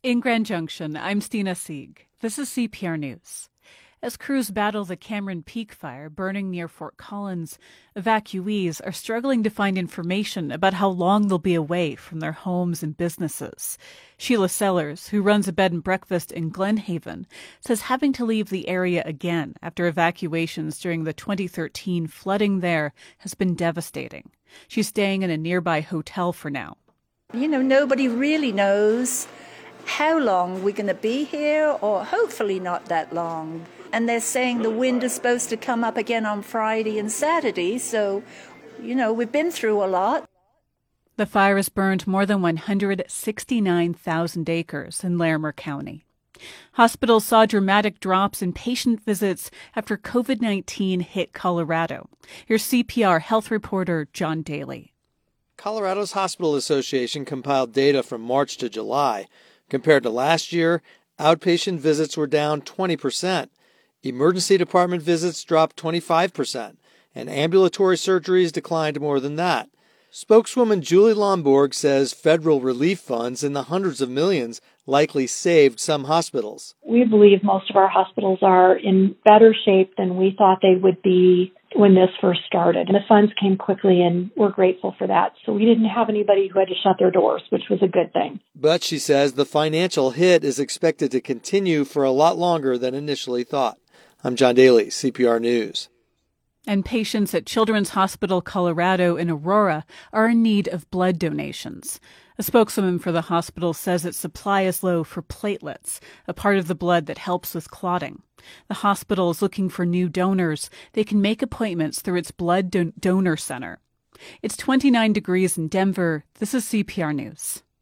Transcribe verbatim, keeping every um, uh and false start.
In Grand Junction, I'm Stina Sieg. This is C P R News. As crews battle the Cameron Peak fire burning near Fort Collins, evacuees are struggling to find information about how long they'll be away from their homes and businesses. Sheila Sellers, who runs a bed and breakfast in Glen Haven, says having to leave the area again after evacuations during the twenty thirteen flooding there has been devastating. She's staying in a nearby hotel for now. You know, nobody really knows how long we're going to be here, or hopefully not that long. And they're saying the wind is supposed to come up again on Friday and Saturday, so, you know, we've been through a lot. The fire has burned more than one hundred sixty-nine thousand acres in Larimer County. Hospitals saw dramatic drops in patient visits after COVID nineteen hit Colorado. Here's C P R health reporter John Daly. Colorado's Hospital Association compiled data from March to July. Compared to last year, outpatient visits were down twenty percent. Emergency department visits dropped twenty-five percent, and ambulatory surgeries declined more than that. Spokeswoman Julie Lomborg says federal relief funds in the hundreds of millions likely saved some hospitals. We believe most of our hospitals are in better shape than we thought they would be when this first started. And the funds came quickly, and we're grateful for that. So we didn't have anybody who had to shut their doors, which was a good thing. But she says the financial hit is expected to continue for a lot longer than initially thought. I'm John Daly, C P R News. And patients at Children's Hospital Colorado in Aurora are in need of blood donations. A spokeswoman for the hospital says its supply is low for platelets, a part of the blood that helps with clotting. The hospital is looking for new donors. They can make appointments through its blood don- donor center. It's twenty-nine degrees in Denver. This is C P R News.